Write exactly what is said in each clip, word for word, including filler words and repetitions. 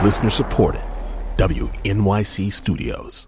Listener supported. W N Y C Studios.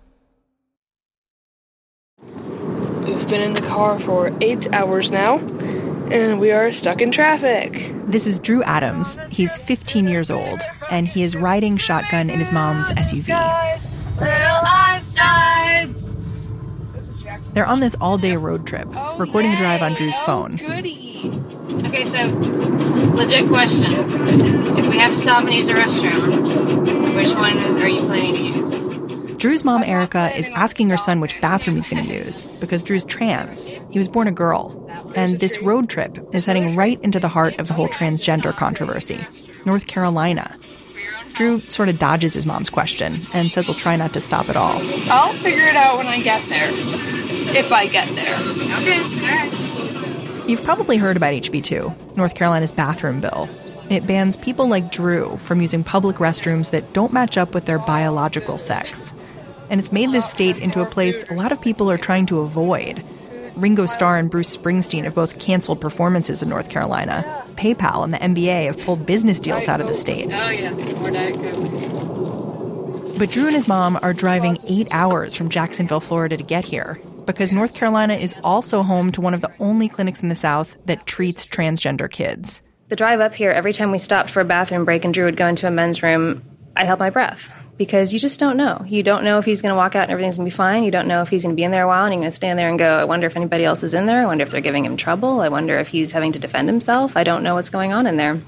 We've been in the car for eight hours now, and we are stuck in traffic. This is Drew Adams. He's fifteen years old, and he is riding shotgun in his mom's S U V. Little Einsteins. They're on this all-day road trip, Oh, recording the drive on yay. Drew's phone. Oh, goody. Okay, so, legit question. If we have to stop and use a restroom, which one are you planning to use? Drew's mom, Erica, is asking her son which bathroom he's going to use because Drew's trans. He was born a girl. And this road trip is heading right into the heart of the whole transgender controversy, North Carolina. Drew sort of dodges his mom's question and says he'll try not to stop at all. I'll figure it out when I get there. If I get there. Okay, all right. You've probably heard about H B two, North Carolina's bathroom bill. It bans people like Drew from using public restrooms that don't match up with their biological sex. And it's made this state into a place a lot of people are trying to avoid. Ringo Starr and Bruce Springsteen have both canceled performances in North Carolina. PayPal and the N B A have pulled business deals out of the state. Oh, yeah, more Diet Coke. But Drew and his mom are driving eight hours from Jacksonville, Florida to get here because North Carolina is also home to one of the only clinics in the South that treats transgender kids. The drive up here, every time we stopped for a bathroom break and Drew would go into a men's room, I held my breath. Because you just don't know. You don't know if he's going to walk out and everything's going to be fine. You don't know if he's going to be in there a while and you're going to stand there and go, I wonder if anybody else is in there. I wonder if they're giving him trouble. I wonder if he's having to defend himself. I don't know what's going on in there.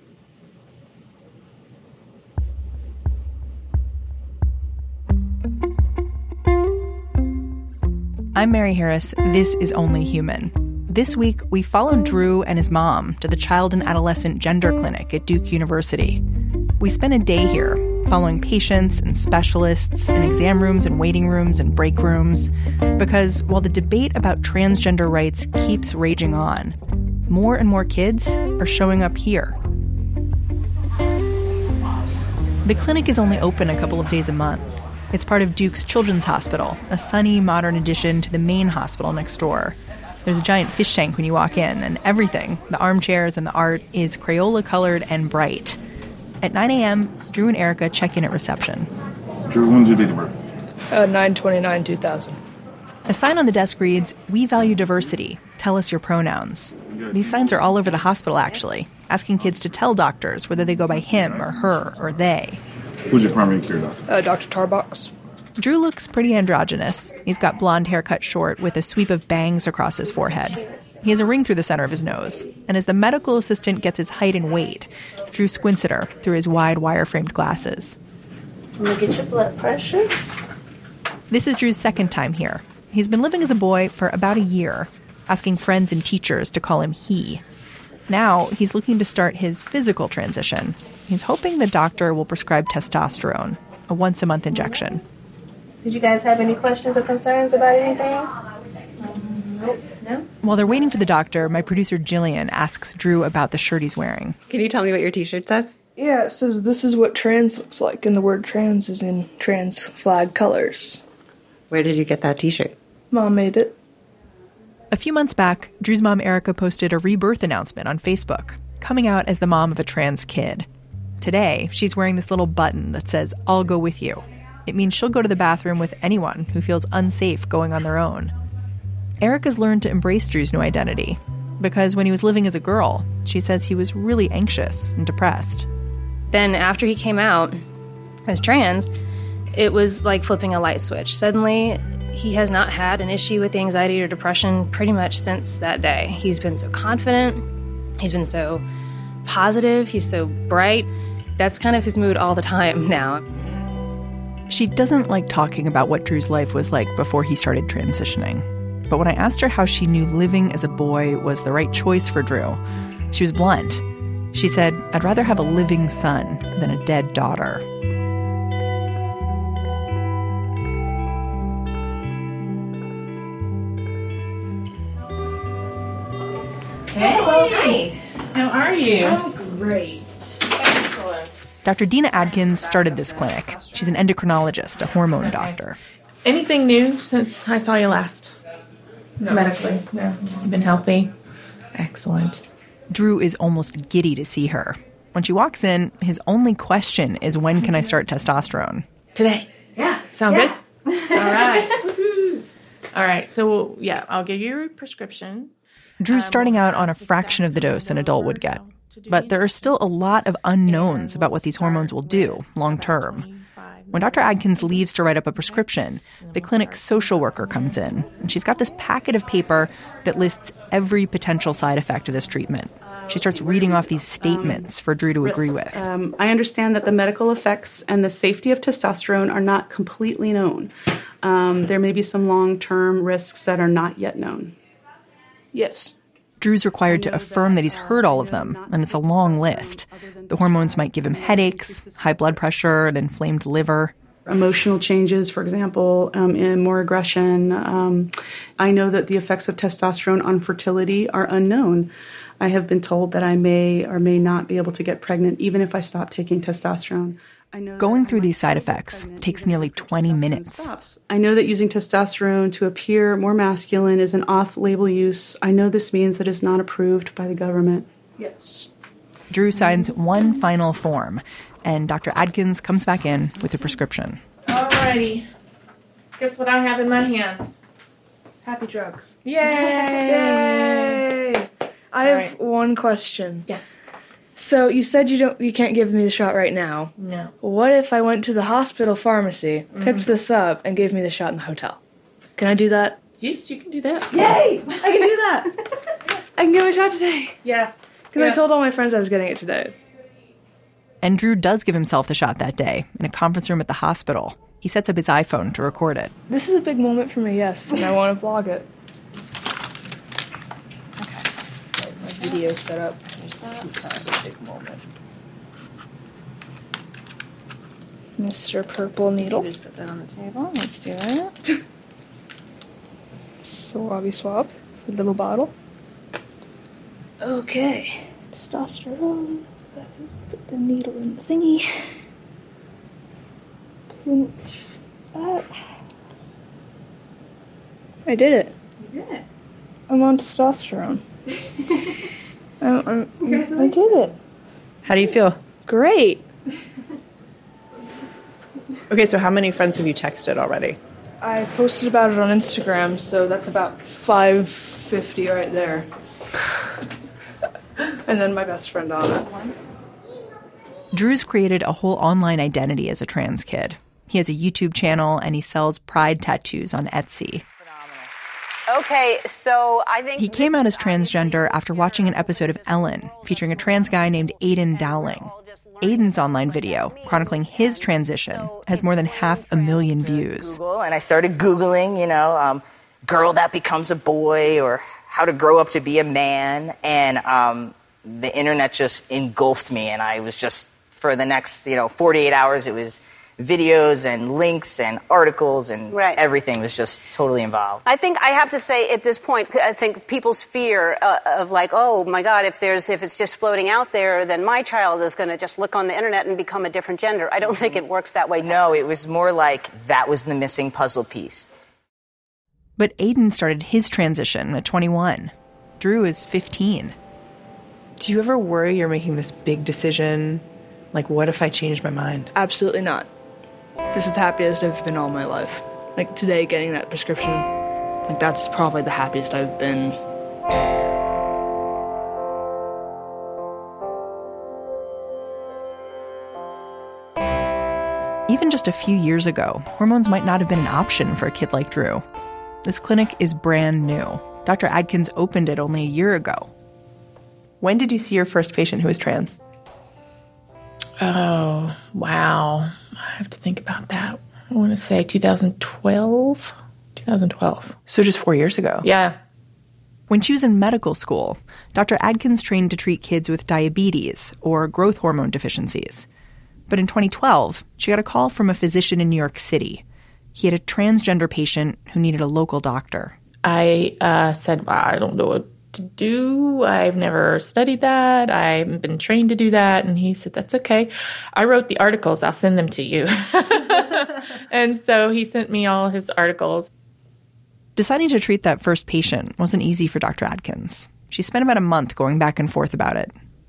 I'm Mary Harris. This is Only Human. This week, we followed Drew and his mom to the Child and Adolescent Gender Clinic at Duke University. We spent a day here, following patients and specialists and exam rooms and waiting rooms and break rooms, because while the debate about transgender rights keeps raging on, more and more kids are showing up here. The clinic is only open a couple of days a month. It's part of Duke's Children's Hospital, a sunny, modern addition to the main hospital next door. There's a giant fish tank when you walk in, and everything, the armchairs and the art, is Crayola-colored and bright. At nine a.m., Drew and Erica check in at reception. Drew, when's your date of birth? Uh, nine twenty-nine two thousand. A sign on the desk reads, "We value diversity. Tell us your pronouns." These signs are all over the hospital, actually, asking kids to tell doctors whether they go by him or her or they. Who's your primary care doctor? Uh, Doctor Tarbox. Drew looks pretty androgynous. He's got blonde hair cut short with a sweep of bangs across his forehead. He has a ring through the center of his nose. And as the medical assistant gets his height and weight, Drew squints at her through his wide wire-framed glasses. I'm going to get your blood pressure. This is Drew's second time here. He's been living as a boy for about a year, asking friends and teachers to call him he. Now, he's looking to start his physical transition. He's hoping the doctor will prescribe testosterone, a once-a-month injection. Did you guys have any questions or concerns about anything? Nope. No? While they're waiting for the doctor, my producer Jillian asks Drew about the shirt he's wearing. Can you tell me what your t-shirt says? Yeah, it says this is what trans looks like, and the word trans is in trans flag colors. Where did you get that t-shirt? Mom made it. A few months back, Drew's mom Erica posted a rebirth announcement on Facebook, coming out as the mom of a trans kid. Today, she's wearing this little button that says, "I'll go with you." It means she'll go to the bathroom with anyone who feels unsafe going on their own. Erica's learned to embrace Drew's new identity, because when he was living as a girl, she says he was really anxious and depressed. Then after he came out as trans, it was like flipping a light switch. Suddenly, he has not had an issue with anxiety or depression pretty much since that day. He's been so confident. He's been so positive. He's so bright. That's kind of his mood all the time now. She doesn't like talking about what Drew's life was like before he started transitioning. But when I asked her how she knew living as a boy was the right choice for Drew, she was blunt. She said, "I'd rather have a living son than a dead daughter." Hey, hi. How are you? Oh, great. Excellent. Doctor Dina Adkins started this clinic. She's an endocrinologist, a hormone doctor. Anything new since I saw you last? No. Medically? No. You've been healthy? Excellent. Drew is almost giddy to see her. When she walks in, his only question is, when can I start testosterone? Today. Yeah. Sound yeah. good? All right. All right. So, yeah, I'll give you a prescription. Drew's starting out on a fraction of the dose an adult would get. But there are still a lot of unknowns about what these hormones will do long term. When Doctor Adkins leaves to write up a prescription, the clinic's social worker comes in, and she's got this packet of paper that lists every potential side effect of this treatment. She starts reading off these statements for Drew to agree with. Um, I understand that the medical effects and the safety of testosterone are not completely known. Um, there may be some long-term risks that are not yet known. Yes. Drew's required to affirm that he's heard all of them, and it's a long list. The hormones might give him headaches, high blood pressure, an inflamed liver. Emotional changes, for example, um, and more aggression. Um, I know that the effects of testosterone on fertility are unknown. I have been told that I may or may not be able to get pregnant even if I stop taking testosterone. I know Going through these side effects takes nearly twenty minutes. Stops. I know that using testosterone to appear more masculine is an off-label use. I know this means that it's not approved by the government. Yes. Drew signs one final form, and Doctor Adkins comes back in with a prescription. All righty. Guess what I have in my hand? Happy drugs. Yay! Yay! I have right. one question. Yes. So you said you don't, you can't give me the shot right now. No. What if I went to the hospital pharmacy, mm-hmm. picked this up, and gave me the shot in the hotel? Can I do that? Yes, you can do that. Yay! I can do that. I can give it a shot today. Yeah. Because yeah. I told all my friends I was getting it today. And Drew does give himself the shot that day in a conference room at the hospital. He sets up his iPhone to record it. This is a big moment for me, yes, and I want to vlog it. Okay. My video set up. There's that. This is a big moment. Mister Purple Needle. Just put that on the table. Let's do it. Swabby swab. A little bottle. Okay. Testosterone. Put the needle in the thingy. Pinch that. I did it. You did it. I'm on testosterone. I'm, I'm, Congratulations. I did it. How do you feel? Great. Okay, so how many friends have you texted already? I posted about it on Instagram, so that's about five fifty right there. And then my best friend on it. Drew's created a whole online identity as a trans kid. He has a YouTube channel, and he sells pride tattoos on Etsy. Okay, so I think... He came out as transgender after watching an episode of Ellen featuring a trans guy named Aiden Dowling. Aiden's online video, chronicling his transition, has more than half a million views. Google, and I started Googling, you know, um, girl that becomes a boy, or how to grow up to be a man, and um, the internet just engulfed me, and I was just, for the next, you know, forty-eight hours, it was videos and links and articles and right. everything was just totally involved. I think I have to say at this point, I think people's fear uh, of like, oh my God, if there's if it's just floating out there, then my child is going to just look on the internet and become a different gender. I don't think it works that way. No, it was more like that was the missing puzzle piece. But Aiden started his transition at twenty-one. Drew is fifteen. Do you ever worry you're making this big decision? Like, what if I change my mind? Absolutely not. This is the happiest I've been all my life. Like, today, getting that prescription, like, that's probably the happiest I've been. Even just a few years ago, hormones might not have been an option for a kid like Drew. This clinic is brand new. Doctor Adkins opened it only a year ago. When did you see your first patient who was trans? Oh, wow. I have to think about that. I want to say two thousand twelve. twenty twelve. So just four years ago. Yeah. When she was in medical school, Doctor Adkins trained to treat kids with diabetes or growth hormone deficiencies. But in twenty twelve, she got a call from a physician in New York City. He had a transgender patient who needed a local doctor. I uh, said, well, I don't know what to do. I've never studied that. I haven't been trained to do that. And he said, that's okay. I wrote the articles. I'll send them to you. And so he sent me all his articles. Deciding to treat that first patient wasn't easy for Doctor Adkins. She spent about a month going back and forth about it.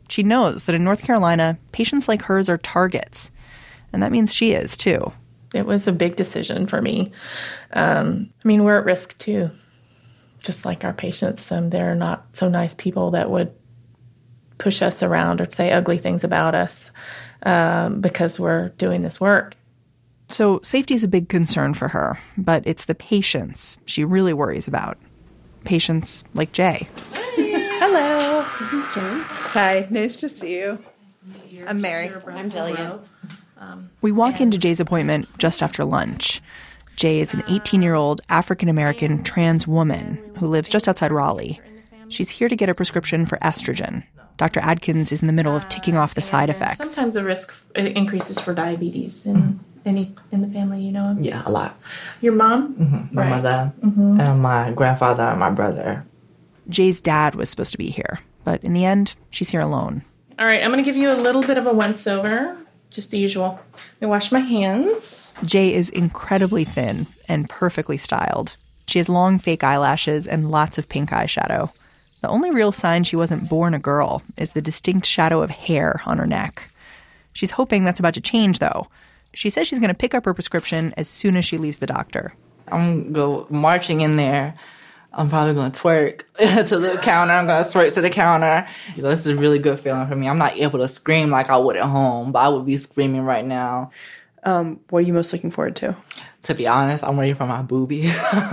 She knows that in North Carolina, patients like hers are targets. And that means she is, too. It was a big decision for me. Um, I mean, we're at risk, too. Just like our patients. Um, they're not so nice people that would push us around or say ugly things about us um, because we're doing this work. So safety is a big concern for her, but it's the patients she really worries about. Patients like Jay. Hello, this is Jay. Hi, nice to see you. I'm Mary. I'm Jillian. We walk into Jay's appointment just after lunch. Jay is an eighteen-year-old African-American trans woman who lives just outside Raleigh. She's here to get a prescription for estrogen. Doctor Adkins is in the middle of ticking off the side effects. Sometimes the risk increases for diabetes in any in the family, you know? Yeah, a lot. Your mom? Mm-hmm. My right. mother, mm-hmm. and my grandfather, and my brother. Jay's dad was supposed to be here, but in the end, she's here alone. All right, I'm going to give you a little bit of a once-over, just the usual. Let me wash my hands. Jay is incredibly thin and perfectly styled. She has long fake eyelashes and lots of pink eyeshadow. The only real sign she wasn't born a girl is the distinct shadow of hair on her neck. She's hoping that's about to change, though. She says she's going to pick up her prescription as soon as she leaves the doctor. I'm go marching in there. I'm probably going to twerk to the counter. I'm going to twerk to the counter. You know, this is a really good feeling for me. I'm not able to scream like I would at home, but I would be screaming right now. Um, what are you most looking forward to? To be honest, I'm ready for my boobie.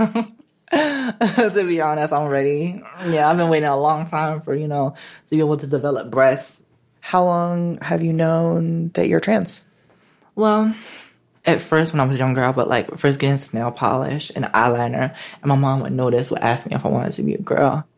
To be honest, I'm ready. Yeah, I've been waiting a long time for, you know, to be able to develop breasts. How long have you known that you're trans? Well, at first when I was younger, I would like first get into nail polish and eyeliner, and my mom would notice, would ask me if I wanted to be a girl.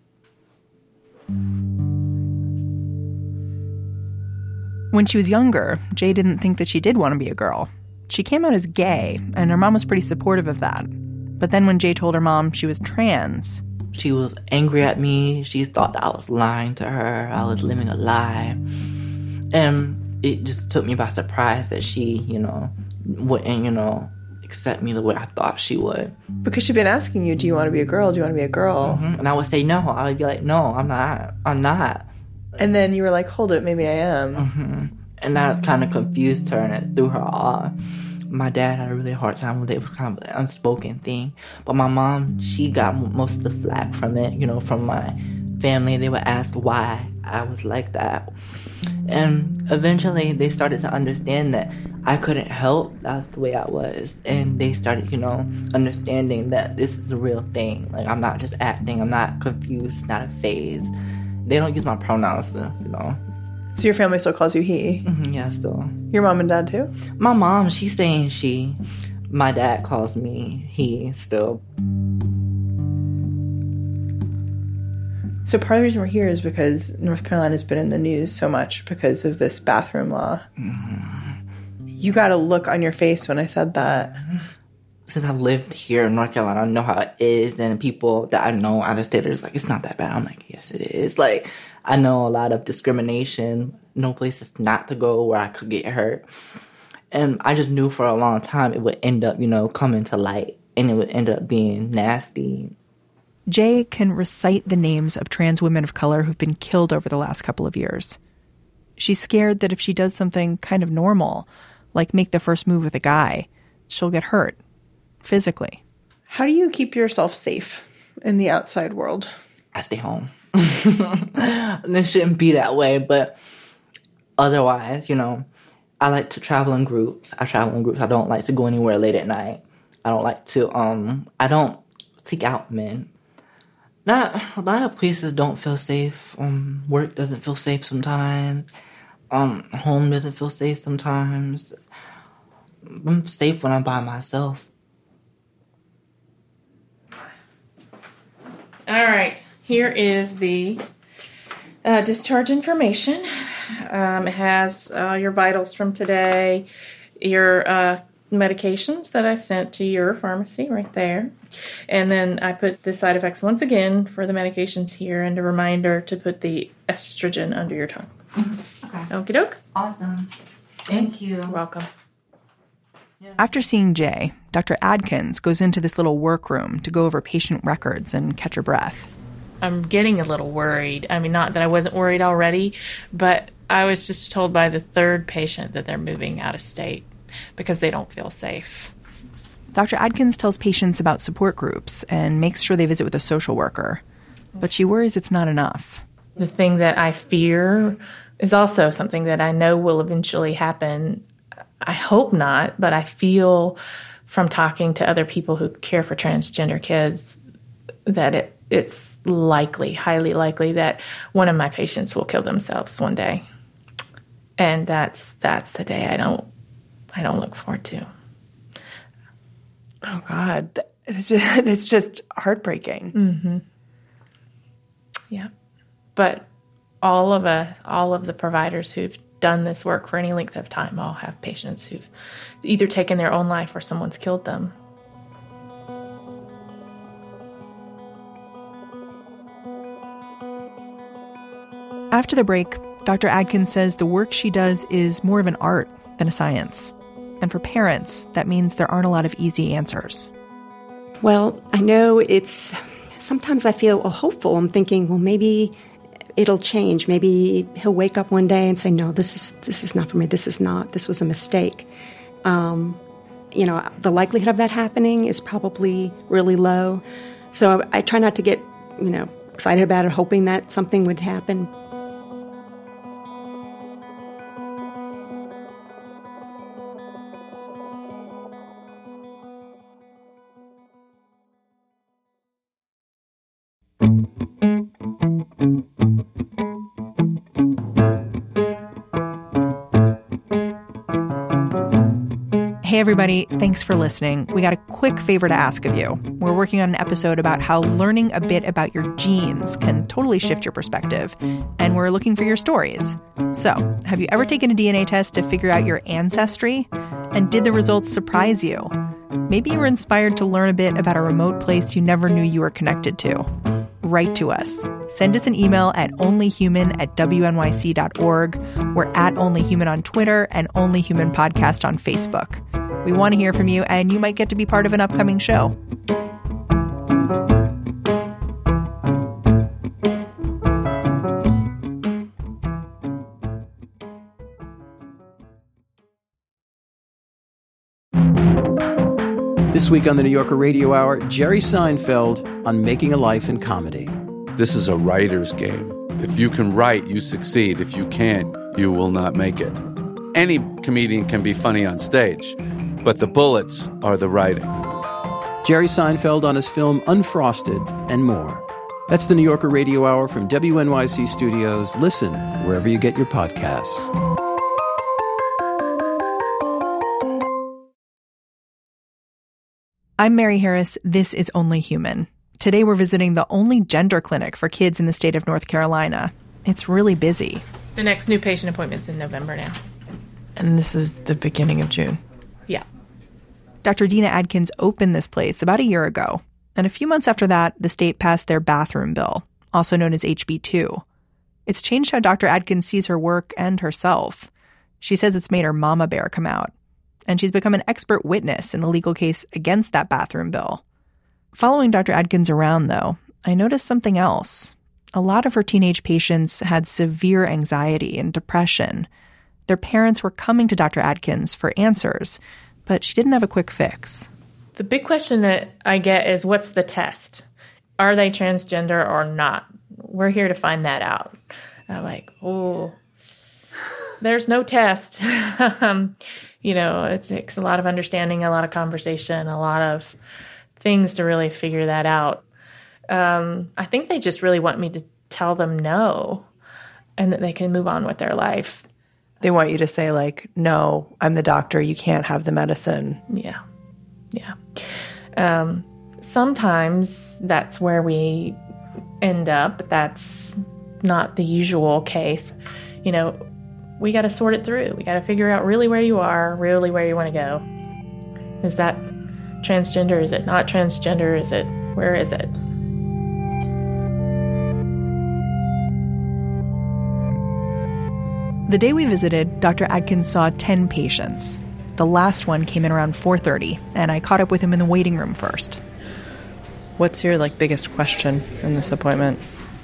When she was younger, Jay didn't think that she did want to be a girl. She came out as gay, and her mom was pretty supportive of that. But then when Jay told her mom she was trans... She was angry at me. She thought that I was lying to her. I was living a lie. And it just took me by surprise that she, you know, wouldn't, you know, accept me the way I thought she would. Because she'd been asking you, do you want to be a girl? Do you want to be a girl? Mm-hmm. And I would say no. I would be like, no, I'm not. I'm not. And then you were like, hold it, maybe I am. Mm-hmm. And that kind of confused her and it threw her off. My dad had a really hard time with it. It was kind of an unspoken thing. But my mom, she got most of the flack from it, you know, from my family. They would ask why I was like that. And eventually they started to understand that I couldn't help. That's the way I was. And they started, you know, understanding that this is a real thing. Like, I'm not just acting. I'm not confused. It's not a phase. They don't use my pronouns, to, you know. So your family still calls you he? Mm-hmm, yeah, still. Your mom and dad, too? My mom, she's saying she. My dad calls me he still. So part of the reason we're here is because North Carolina's been in the news so much because of this bathroom law. Mm-hmm. You got a look on your face when I said that. Since I've lived here in North Carolina, I know how it is. And people that I know out of state are just like, it's not that bad. I'm like, yes, it is. Like, I know a lot of discrimination, no places not to go where I could get hurt. And I just knew for a long time it would end up, you know, coming to light. And it would end up being nasty. Jay can recite the names of trans women of color who've been killed over the last couple of years. She's scared that if she does something kind of normal, like make the first move with a guy, she'll get hurt. Physically. How do you keep yourself safe in the outside world? I stay home. It shouldn't be that way, but otherwise, you know, I like to travel in groups. I travel in groups. I don't like to go anywhere late at night. I don't like to, um, I don't seek out men. Not, a lot of places don't feel safe. Um, work doesn't feel safe sometimes. Um, home doesn't feel safe sometimes. I'm safe when I'm by myself. All right, here is the uh, discharge information. Um, it has uh, your vitals from today, your uh, medications that I sent to your pharmacy right there. And then I put the side effects once again for the medications here and a reminder to put the estrogen under your tongue. Okay. Okie doke. Awesome. Thank you. You're welcome. After seeing Jay, Doctor Adkins goes into this little workroom to go over patient records and catch her breath. I'm getting a little worried. I mean, not that I wasn't worried already, but I was just told by the third patient that they're moving out of state because they don't feel safe. Doctor Adkins tells patients about support groups and makes sure they visit with a social worker. But she worries it's not enough. The thing that I fear is also something that I know will eventually happen. I hope not, but I feel from talking to other people who care for transgender kids that it, it's likely, highly likely, that one of my patients will kill themselves one day. And that's that's the day I don't I don't look forward to. Oh, God. It's just, it's just heartbreaking. Mm-hmm. Yeah. But all of a, all of the providers who've done this work for any length of time all have patients who've either taken their own life or someone's killed them. After the break, Doctor Adkins says the work she does is more of an art than a science. And for parents, that means there aren't a lot of easy answers. Well, I know it's, sometimes I feel hopeful. I'm thinking, well, maybe it'll change. Maybe he'll wake up one day and say, no, this is this is not for me. This is not. This was a mistake. Um, you know, the likelihood of that happening is probably really low. So I, I try not to get, you know, excited about it, hoping that something would happen. Hey everybody, thanks for listening. We got a quick favor to ask of you. We're working on an episode about how learning a bit about your genes can totally shift your perspective, and we're looking for your stories. So, have you ever taken a D N A test to figure out your ancestry? And did the results surprise you? Maybe you were inspired to learn a bit about a remote place you never knew you were connected to. Write to us. Send us an email at onlyhuman at w n y c dot org. We're at onlyhuman on Twitter and onlyhuman podcast on Facebook. We want to hear from you, and you might get to be part of an upcoming show. This week on the New Yorker Radio Hour, Jerry Seinfeld on making a life in comedy. This is a writer's game. If you can write, you succeed. If you can't, you will not make it. Any comedian can be funny on stage, but the bullets are the writing. Jerry Seinfeld on his film Unfrosted and more. That's the New Yorker Radio Hour from W N Y C Studios. Listen wherever you get your podcasts. I'm Mary Harris. This is Only Human. Today we're visiting the only gender clinic for kids in the state of North Carolina. It's really busy. The next new patient appointment's in November now. And this is the beginning of June. Yeah. Doctor Dina Adkins opened this place about a year ago. And a few months after that, the state passed their bathroom bill, also known as H B two. It's changed how Doctor Adkins sees her work and herself. She says it's made her mama bear come out. And she's become an expert witness in the legal case against that bathroom bill. Following Doctor Adkins around, though, I noticed something else. A lot of her teenage patients had severe anxiety and depression. Their parents were coming to Doctor Adkins for answers, but she didn't have a quick fix. The big question that I get is, what's the test? Are they transgender or not? We're here to find that out. I'm like, oh, there's no test. um, you know, it takes a lot of understanding, a lot of conversation, a lot of things to really figure that out. Um, I think they just really want me to tell them no and that they can move on with their life. They want you to say, like, no, I'm the doctor. You can't have the medicine. Yeah. Yeah. Um, sometimes that's where we end up, but that's not the usual case. You know, we got to sort it through. We got to figure out really where you are, really where you want to go. Is that transgender? Is it not transgender? Is it, where is it? The day we visited, Doctor Adkins saw ten patients. The last one came in around four thirty, and I caught up with him in the waiting room first. What's your, like, biggest question in this appointment?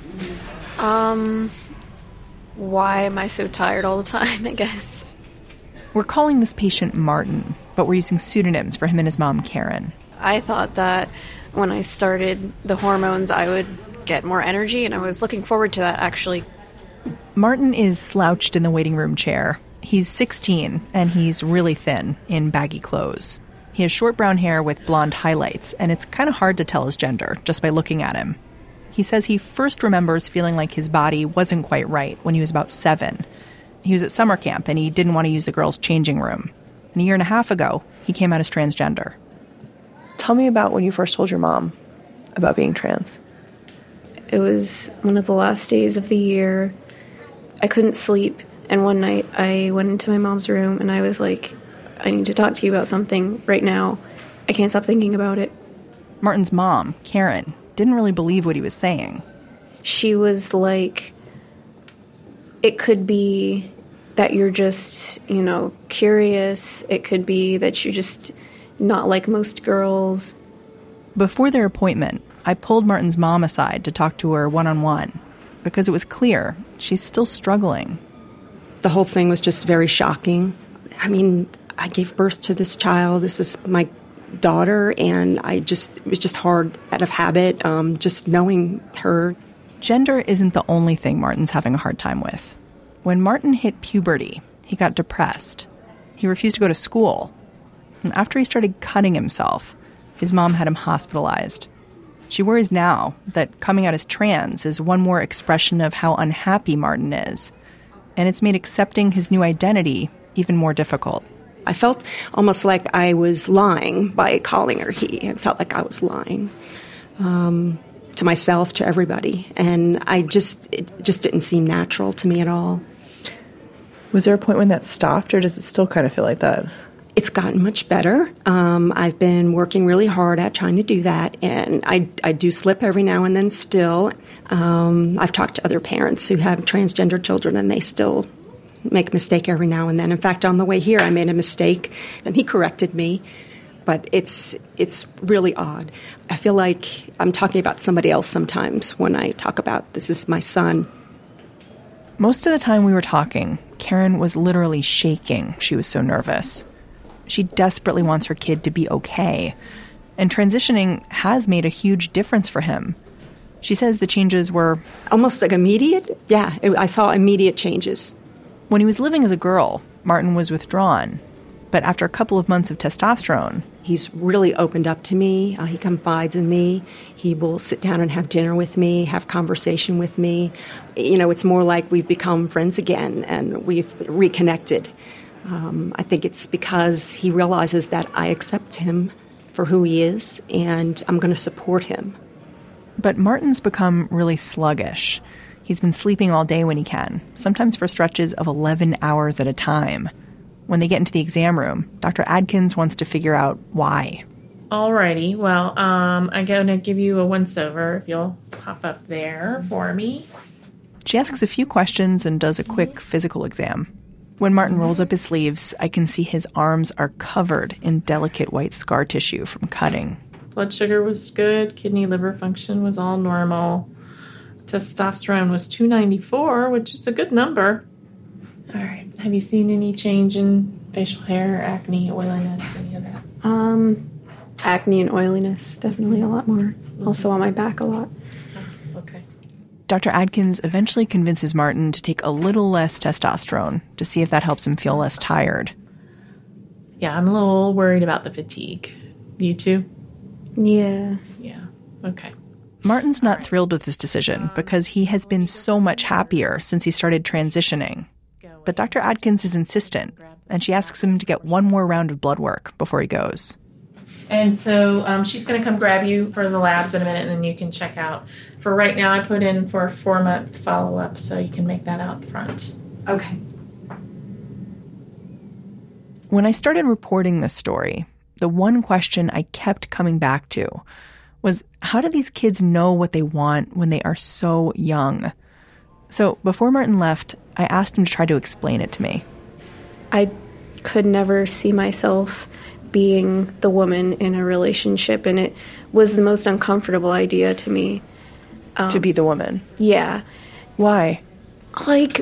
Um, why am I so tired all the time, I guess? We're calling this patient Martin, but we're using pseudonyms for him and his mom, Karen. I thought that when I started the hormones, I would get more energy, and I was looking forward to that, actually. Martin is slouched in the waiting room chair. He's sixteen, and he's really thin in baggy clothes. He has short brown hair with blonde highlights, and it's kind of hard to tell his gender just by looking at him. He says he first remembers feeling like his body wasn't quite right when he was about seven. He was at summer camp, and he didn't want to use the girls' changing room. And a year and a half ago, he came out as transgender. Tell me about when you first told your mom about being trans. It was one of the last days of the year. I couldn't sleep, and one night I went into my mom's room, and I was like, I need to talk to you about something right now. I can't stop thinking about it. Martin's mom, Karen, didn't really believe what he was saying. She was like, it could be that you're just, you know, curious. It could be that you're just not like most girls. Before their appointment, I pulled Martin's mom aside to talk to her one-on-one because it was clear she's still struggling. The whole thing was just very shocking. I mean, I gave birth to this child. This is my daughter, and I just it was just hard out of habit, um, just knowing her. Gender isn't the only thing Martin's having a hard time with. When Martin hit puberty, he got depressed. He refused to go to school. And after he started cutting himself, his mom had him hospitalized. She worries now that coming out as trans is one more expression of how unhappy Martin is. And it's made accepting his new identity even more difficult. I felt almost like I was lying by calling her he. I felt like I was lying um, to myself, to everybody. And I just, it just didn't seem natural to me at all. Was there a point when that stopped, or does it still kind of feel like that? It's gotten much better. Um, I've been working really hard at trying to do that, and I, I do slip every now and then still. Um, I've talked to other parents who have transgender children, and they still make a mistake every now and then. In fact, on the way here, I made a mistake, and he corrected me. But it's it's really odd. I feel like I'm talking about somebody else sometimes when I talk about this is my son. Most of the time we were talking, Karen was literally shaking. She was so nervous. She desperately wants her kid to be okay. And transitioning has made a huge difference for him. She says the changes were almost like immediate. Yeah, it, I saw immediate changes. When he was living as a girl, Martin was withdrawn. But after a couple of months of testosterone, he's really opened up to me. Uh, he confides in me. He will sit down and have dinner with me, have conversation with me. You know, it's more like we've become friends again and we've reconnected. Um, I think it's because he realizes that I accept him for who he is, and I'm going to support him. But Martin's become really sluggish. He's been sleeping all day when he can, sometimes for stretches of eleven hours at a time. When they get into the exam room, Doctor Adkins wants to figure out why. Alrighty, well, um, I'm going to give you a once-over if you'll pop up there for me. She asks a few questions and does a quick physical exam. When Martin rolls up his sleeves, I can see his arms are covered in delicate white scar tissue from cutting. Blood sugar was good. Kidney liver function was all normal. Testosterone was two ninety-four, which is a good number. All right. Have you seen any change in facial hair, acne, oiliness, any of that? Um, acne and oiliness, definitely a lot more. Also on my back a lot. Okay. Doctor Adkins eventually convinces Martin to take a little less testosterone to see if that helps him feel less tired. Yeah, I'm a little worried about the fatigue. You too? Yeah. Yeah. Okay. Martin's not thrilled with this decision because he has been so much happier since he started transitioning. But Doctor Adkins is insistent, and she asks him to get one more round of blood work before he goes. And so um, she's going to come grab you for the labs in a minute, and then you can check out. For right now, I put in for a four-month follow-up, so you can make that out front. Okay. When I started reporting this story, the one question I kept coming back to was, how do these kids know what they want when they are so young? So before Martin left, I asked him to try to explain it to me. I could never see myself being the woman in a relationship, and it was the most uncomfortable idea to me. Um, to be the woman? Yeah. Why? Like,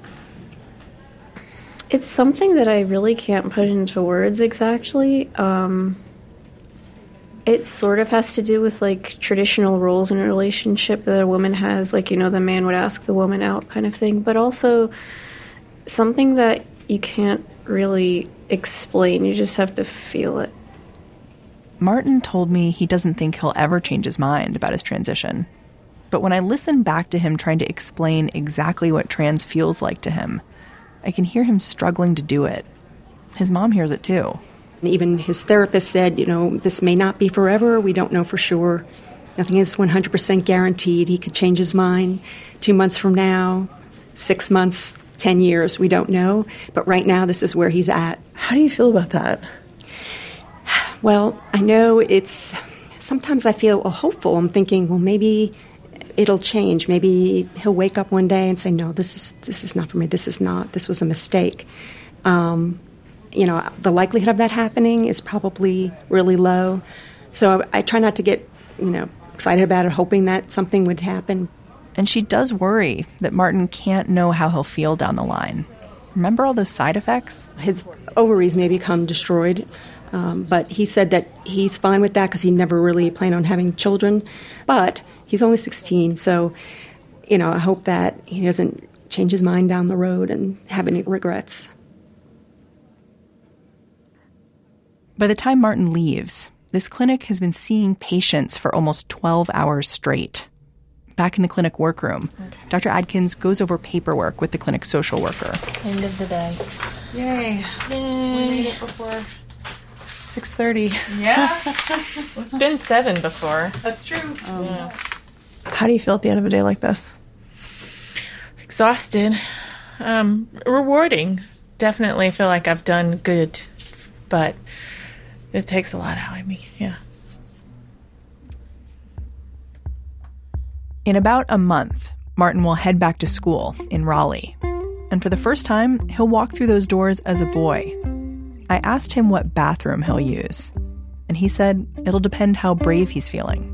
it's something that I really can't put into words exactly. Um, it sort of has to do with, like, traditional roles in a relationship that a woman has, like, you know, the man would ask the woman out kind of thing, but also something that you can't really explain. You just have to feel it. Martin told me he doesn't think he'll ever change his mind about his transition. But when I listen back to him trying to explain exactly what trans feels like to him, I can hear him struggling to do it. His mom hears it too. Even his therapist said, you know, this may not be forever. We don't know for sure. Nothing is one hundred percent guaranteed. He could change his mind two months from now, six months, ten years. We don't know. But right now, this is where he's at. How do you feel about that? Well, I know it's... Sometimes I feel hopeful. I'm thinking, well, maybe it'll change. Maybe he'll wake up one day and say, no, this is this is not for me. This is not. This was a mistake. Um, you know, the likelihood of that happening is probably really low. So I, I try not to get, you know, excited about it, hoping that something would happen. And she does worry that Martin can't know how he'll feel down the line. Remember all those side effects? His ovaries may become destroyed, um, but he said that he's fine with that because he never really planned on having children. But he's only sixteen, so, you know, I hope that he doesn't change his mind down the road and have any regrets. By the time Martin leaves, this clinic has been seeing patients for almost twelve hours straight. Back in the clinic workroom, okay. Doctor Adkins goes over paperwork with the clinic's social worker. End of the day. Yay. Yay. We made it before six thirty. Yeah. It's been seven before. That's true. Um, yeah. How do you feel at the end of a day like this? Exhausted. Um, rewarding. Definitely feel like I've done good, but it takes a lot out of me, yeah. In about a month, Martin will head back to school in Raleigh. And for the first time, he'll walk through those doors as a boy. I asked him what bathroom he'll use. And he said it'll depend how brave he's feeling.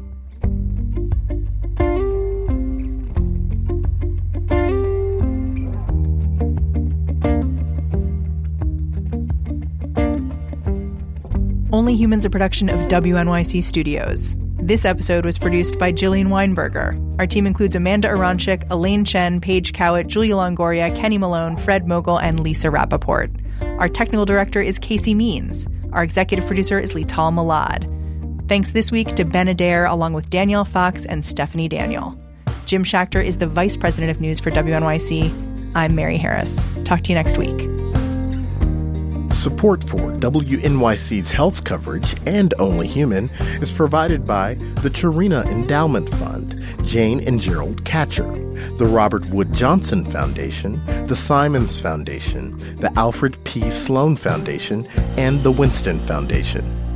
Only Humans, a production of W N Y C Studios. This episode was produced by Jillian Weinberger. Our team includes Amanda Aronchik, Elaine Chen, Paige Cowett, Julia Longoria, Kenny Malone, Fred Mogul, and Lisa Rappaport. Our technical director is Casey Means. Our executive producer is Lital Malad. Thanks this week to Ben Adair, along with Danielle Fox and Stephanie Daniel. Jim Schachter is the vice president of news for W N Y C. I'm Mary Harris. Talk to you next week. Support for W N Y C's health coverage and Only Human is provided by the Chirina Endowment Fund, Jane and Gerald Catcher, the Robert Wood Johnson Foundation, the Simons Foundation, the Alfred P. Sloan Foundation, and the Winston Foundation.